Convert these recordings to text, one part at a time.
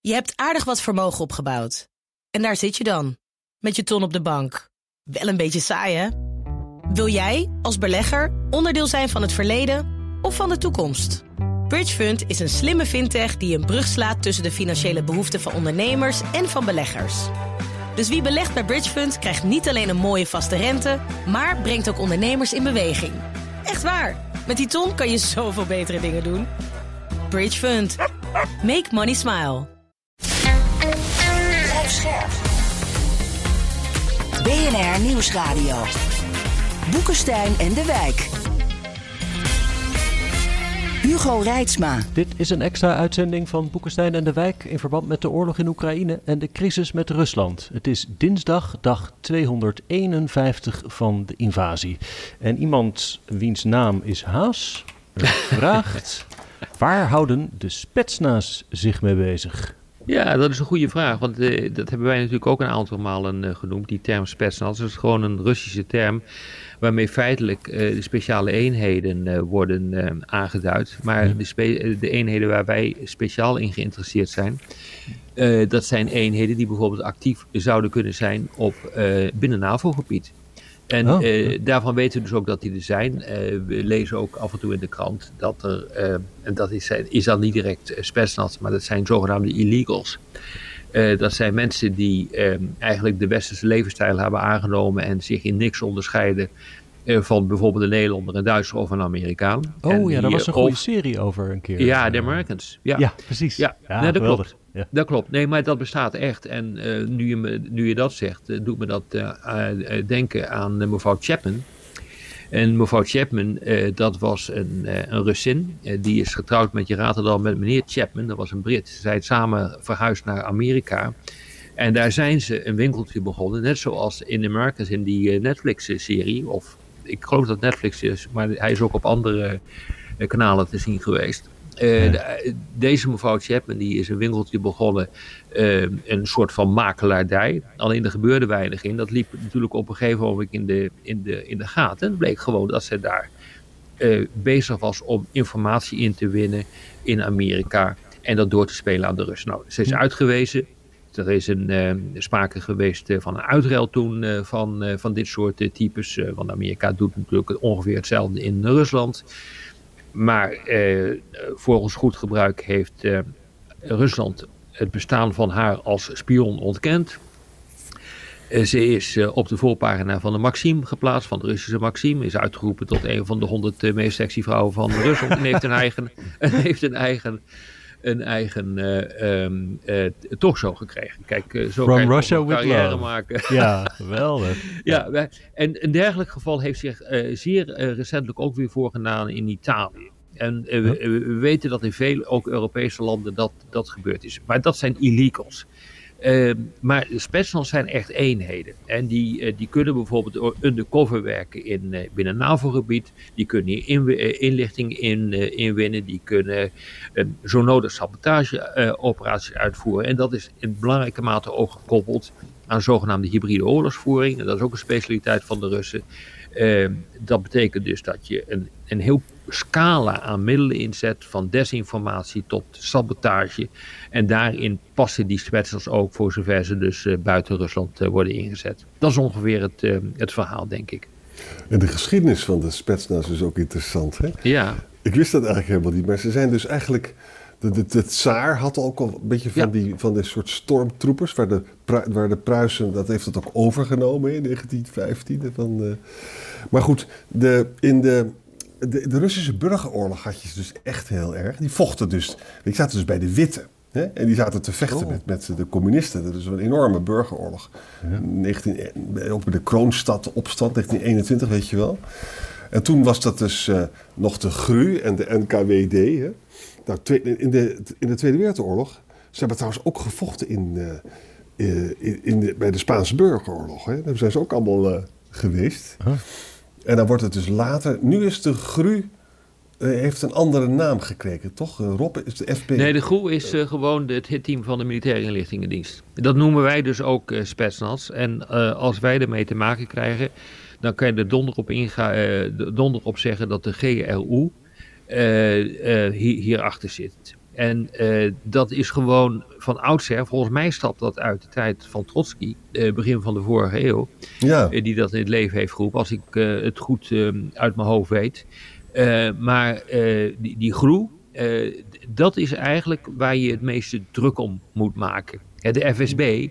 Je hebt aardig wat vermogen opgebouwd. En daar zit je dan, met je ton op de bank. Wel een beetje saai, hè? Wil jij, als belegger, onderdeel zijn van het verleden of van de toekomst? Bridgefund is een slimme fintech die een brug slaat tussen de financiële behoeften van ondernemers en van beleggers. Dus wie belegt bij Bridgefund krijgt niet alleen een mooie vaste rente, maar brengt ook ondernemers in beweging. Echt waar, met die ton kan je zoveel betere dingen doen. Bridgefund. Make money smile. Blijf scherp. BNR Nieuwsradio. Boekenstein en de Wijk. Hugo Reitsma. Dit is een extra uitzending van Boekenstein en de Wijk in verband met de oorlog in Oekraïne en de crisis met Rusland. Het is dinsdag, dag 251 van de invasie. En iemand wiens naam is Haas vraagt: waar houden de Spetsnaz zich mee bezig? Ja, dat is een goede vraag, want dat hebben wij natuurlijk ook een aantal malen genoemd, die term Spetsnaz. Dat is gewoon een Russische term waarmee feitelijk de speciale eenheden worden aangeduid. Maar de eenheden waar wij speciaal in geïnteresseerd zijn, dat zijn eenheden die bijvoorbeeld actief zouden kunnen zijn op binnen NAVO-gebied. En daarvan weten we dus ook dat die er zijn. We lezen ook af en toe in de krant dat er, en dat is dan niet direct Spetsnaz, maar dat zijn zogenaamde illegals. Dat zijn mensen die eigenlijk de westerse levensstijl hebben aangenomen en zich in niks onderscheiden van bijvoorbeeld een Nederlander, een Duitser of een Amerikaan. Oh ja, daar was een goede serie over een keer. Ja, The Americans. Ja, precies. Ja, ja dat klopt. Ja. Dat klopt. Nee, maar dat bestaat echt. En nu je dat zegt, doet me dat denken aan mevrouw Chapman. En mevrouw Chapman, dat was een Russin. Die is getrouwd met, je raadt het al, met meneer Chapman. Dat was een Brit. Ze zijn samen verhuisd naar Amerika. En daar zijn ze een winkeltje begonnen. Net zoals in The Americans in die Netflix-serie. Of ik geloof dat Netflix is, maar hij is ook op andere kanalen te zien geweest. Deze mevrouw Chapman die is een winkeltje begonnen, een soort van makelaardij. Alleen er gebeurde weinig in. Dat liep natuurlijk op een gegeven moment in de gaten. En het bleek gewoon dat zij daar bezig was om informatie in te winnen in Amerika en dat door te spelen aan de Russen. Nou, ze is uitgewezen. Er is sprake geweest van een uitruil toen van dit soort types. Want Amerika doet natuurlijk ongeveer hetzelfde in Rusland. Maar volgens goed gebruik heeft Rusland het bestaan van haar als spion ontkend. Ze is op de voorpagina van de Maxim geplaatst, van de Russische Maxim. Is uitgeroepen tot een van de 100 meest sexy vrouwen van Rusland. En heeft een eigen talkshow gekregen. Kijk, zo From kan je Russia een with carrière love. maken. Ja, geweldig. Ja, en een dergelijk geval heeft zich zeer recentelijk ook weer voorgedaan in Italië. En we weten dat in veel ook Europese landen dat gebeurd is. Maar dat zijn illegals. Maar de Spetsnaz zijn echt eenheden. En die kunnen bijvoorbeeld undercover werken binnen NAVO-gebied. Die kunnen inlichting inwinnen. Die kunnen zo nodig sabotageoperaties uitvoeren. En dat is in belangrijke mate ook gekoppeld aan zogenaamde hybride oorlogsvoering. En dat is ook een specialiteit van de Russen. Dat betekent dus dat je een heel scala aan middelen inzet, van desinformatie tot sabotage. En daarin passen die Spetsnaz ook, voor zover ze dus buiten Rusland worden ingezet. Dat is ongeveer het verhaal, denk ik. En de geschiedenis van de Spetsnaz is ook interessant, hè? Ja. Ik wist dat eigenlijk helemaal niet, maar ze zijn dus eigenlijk... De tsaar had ook al een beetje van die soort stormtroepers, waar de Pruisen, dat heeft het ook overgenomen in 1915. Maar goed, de Russische burgeroorlog had je dus echt heel erg. Die vochten dus, die zaten dus bij de Witte. Hè? En die zaten te vechten met de communisten. Dat is een enorme burgeroorlog. Ja. Ook bij de Kroonstad-opstand, 1921, weet je wel. En toen was dat dus nog de GRU en de NKWD, hè? Nou, in de Tweede Wereldoorlog, ze hebben trouwens ook gevochten bij de Spaanse burgeroorlog. Hè? Daar zijn ze ook allemaal geweest. Huh? En dan wordt het dus later... Nu is de GRU, heeft een andere naam gekregen, toch? Rob, is de FP? Nee, de GRU is gewoon het hitteam van de Militaire Inlichtingendienst. Dat noemen wij dus ook Spetsnaz. En als wij ermee te maken krijgen, dan kan je er donder op zeggen dat de GRU... hierachter zit. En dat is gewoon van oudsher, volgens mij stapt dat uit de tijd van Trotsky, begin van de vorige eeuw, die dat in het leven heeft geroepen, als ik het goed uit mijn hoofd weet. Maar die groe, dat is eigenlijk waar je het meeste druk om moet maken. De FSB,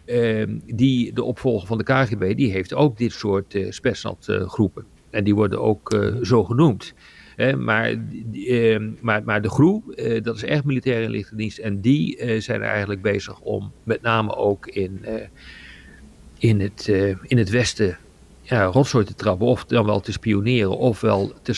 die de opvolger van de KGB, die heeft ook dit soort Spetsnaz-groepen. En die worden ook zo genoemd. Maar de GRU, dat is echt militaire inlichtingendienst. En die zijn eigenlijk bezig om met name ook in het Westen rotzooi te trappen. Of dan wel te spioneren, ofwel te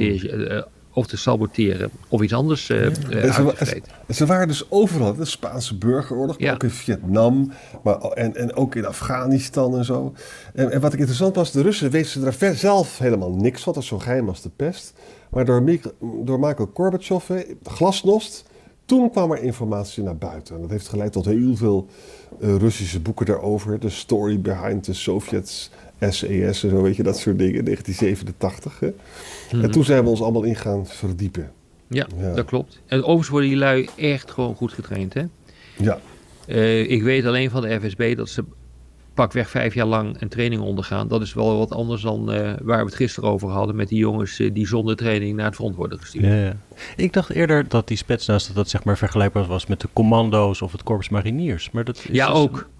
saboteren of iets anders uit te vreten. Ze waren dus overal. De Spaanse burgeroorlog, maar ook in Vietnam en ook in Afghanistan en zo. En wat ik interessant was, de Russen weten er zelf helemaal niks van. Dat is zo geheim als de pest. Maar door Michael Gorbachev, glasnost, toen kwam er informatie naar buiten. En dat heeft geleid tot heel veel Russische boeken daarover. The Story Behind the Soviets, SES en zo, weet je, dat soort dingen. 1987. Hè? Mm-hmm. En toen zijn we ons allemaal in gaan verdiepen. Ja, dat klopt. En overigens worden die lui echt gewoon goed getraind, hè? Ja. Ik weet alleen van de FSB dat ze pakweg 5 jaar lang een training ondergaan. Dat is wel wat anders dan waar we het gisteren over hadden met die jongens die zonder training naar het front worden gestuurd. Ja. Ik dacht eerder dat die Spetsnaz dat zeg maar vergelijkbaar was met de commando's of het Korps Mariniers. Maar dat is ja,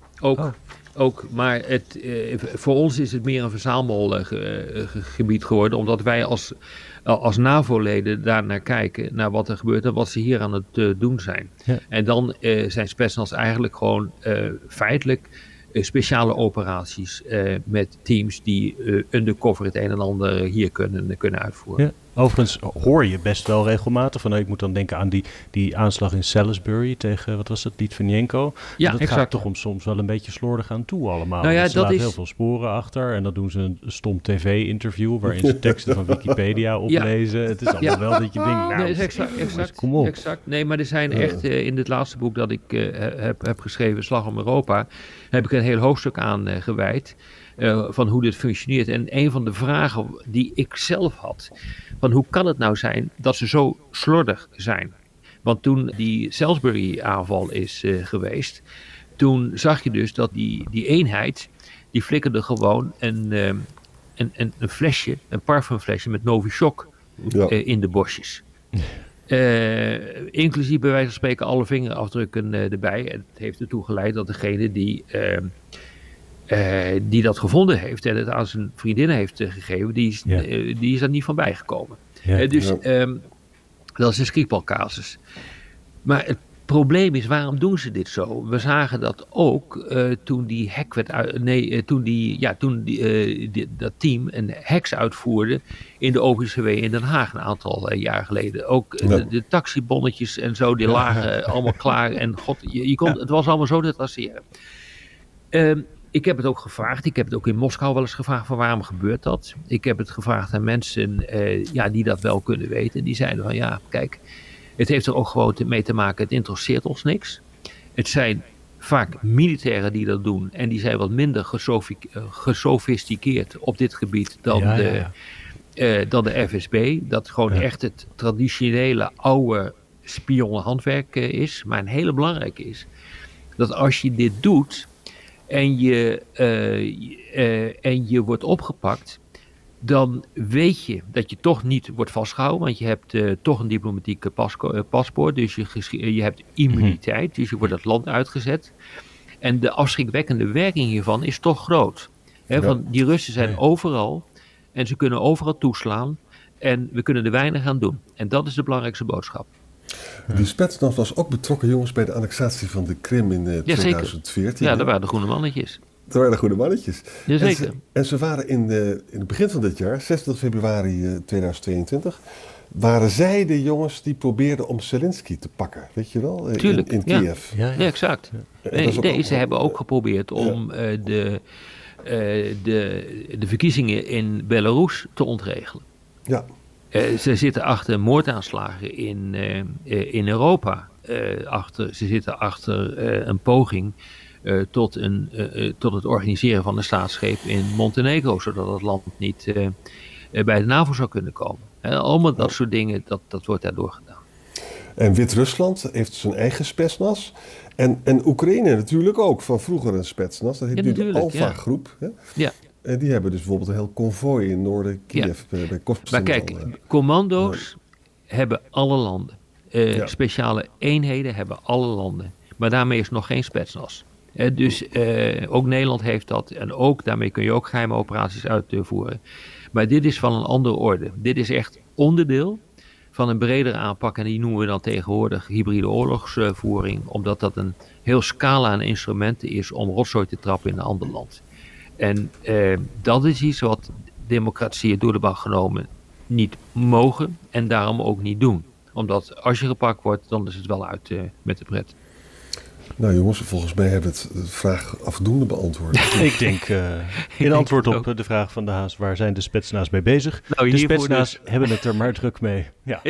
ook. Maar voor ons is het meer een verzamelgebied geworden, omdat wij als NAVO-leden daar naar kijken, naar wat er gebeurt en wat ze hier aan het doen zijn. Ja. En dan zijn Spetsnaz eigenlijk gewoon feitelijk speciale operaties met teams die undercover het een en ander hier kunnen uitvoeren. Ja. Overigens hoor je best wel regelmatig van, ik moet dan denken aan die aanslag in Salisbury tegen, wat was het, Litvinenko. Ja, dat exact. Gaat toch soms wel een beetje slordig aan toe allemaal. Nou ja, ze laten heel veel sporen achter en dan doen ze een stom tv-interview waarin ze teksten van Wikipedia oplezen. Het is allemaal wel dat je denkt, nou, nee, exact, kom op. Exact. Nee, maar er zijn echt, in het laatste boek dat ik heb geschreven, Slag om Europa, heb ik een heel hoofdstuk aan gewijd. Van hoe dit functioneert. En een van de vragen die ik zelf had, van hoe kan het nou zijn dat ze zo slordig zijn? Want toen die Salisbury-aanval is geweest, toen zag je dus dat die eenheid, die flikkerde gewoon een flesje, een parfumflesje met Novichok in de bosjes. Inclusief bij wijze van spreken alle vingerafdrukken erbij. En het heeft ertoe geleid dat degene die dat gevonden heeft en het aan zijn vriendin heeft gegeven, die is er niet van bijgekomen. Ja. Dat is een Skripal-casus. Maar het probleem is, waarom doen ze dit zo? We zagen dat ook toen die hack dat team een hacks uitvoerde in de OPCW in Den Haag een aantal jaar geleden. Ook de taxibonnetjes en zo, die lagen allemaal klaar. En het was allemaal zo te traceren. Ik heb het ook gevraagd. Ik heb het ook in Moskou wel eens gevraagd van waarom gebeurt dat? Ik heb het gevraagd aan mensen die dat wel kunnen weten. Die zeiden van kijk, het heeft er ook gewoon mee te maken. Het interesseert ons niks. Het zijn vaak militairen die dat doen. En die zijn wat minder gesofisticeerd op dit gebied dan de FSB. Dat gewoon echt het traditionele oude spionnenhandwerk is. Maar een hele belangrijke is dat als je dit doet en je wordt opgepakt, dan weet je dat je toch niet wordt vastgehouden, want je hebt toch een diplomatiek paspoort, dus je hebt immuniteit, dus je wordt het land uitgezet. En de afschrikwekkende werking hiervan is toch groot. Want die Russen zijn overal en ze kunnen overal toeslaan en we kunnen er weinig aan doen. En dat is de belangrijkste boodschap. Die Spetsnaz was ook betrokken, jongens, bij de annexatie van de Krim in 2014. Ja, daar waren de groene mannetjes. Jazeker. En ze waren in het begin van dit jaar, 26 februari 2022... waren zij de jongens die probeerden om Zelensky te pakken, weet je wel? Tuurlijk, in Kiev. Ja, exact. Ze hebben ook geprobeerd om de verkiezingen in Belarus te ontregelen. Ja. Ze zitten achter moordaanslagen in Europa. Ze zitten achter een poging tot het organiseren van een staatsgreep in Montenegro, zodat het land niet bij de NAVO zou kunnen komen. Allemaal dat soort dingen, dat wordt daardoor gedaan. En Wit-Rusland heeft zijn eigen Spetsnaz. En Oekraïne natuurlijk ook, van vroeger een Spetsnaz. Dat heet nu de Alpha-groep. Hè? Ja. En die hebben dus bijvoorbeeld een heel konvooi in noorden Kiev. Bij maar kijk, commando's hebben alle landen. Speciale eenheden hebben alle landen. Maar daarmee is nog geen Spetsnaz. Dus ook Nederland heeft dat. En ook daarmee kun je ook geheime operaties uitvoeren. Maar dit is van een andere orde. Dit is echt onderdeel van een bredere aanpak. En die noemen we dan tegenwoordig hybride oorlogsvoering. Omdat dat een heel scala aan instrumenten is om rotzooi te trappen in een ander land. En dat is iets wat democratieën door de bank genomen niet mogen. En daarom ook niet doen. Omdat als je gepakt wordt, dan is het wel uit met de pret. Nou jongens, volgens mij hebben we de vraag afdoende beantwoord. Ik denk, in antwoord op de vraag van de Haas, waar zijn de Spetsnaz mee bezig? Nou, de Spetsnaz hebben het er maar druk mee. Ja.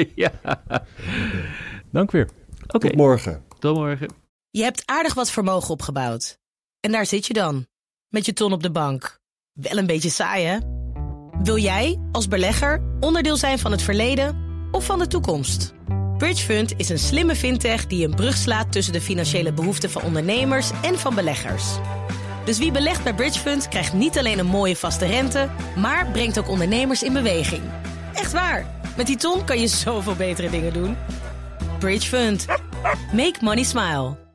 Dank weer. Tot morgen. Tot morgen. Je hebt aardig wat vermogen opgebouwd. En daar zit je dan, met je ton op de bank. Wel een beetje saai, hè? Wil jij, als belegger, onderdeel zijn van het verleden of van de toekomst? Bridgefund is een slimme fintech die een brug slaat tussen de financiële behoeften van ondernemers en van beleggers. Dus wie belegt bij Bridgefund krijgt niet alleen een mooie vaste rente, maar brengt ook ondernemers in beweging. Echt waar, met die ton kan je zoveel betere dingen doen. Bridgefund. Make money smile.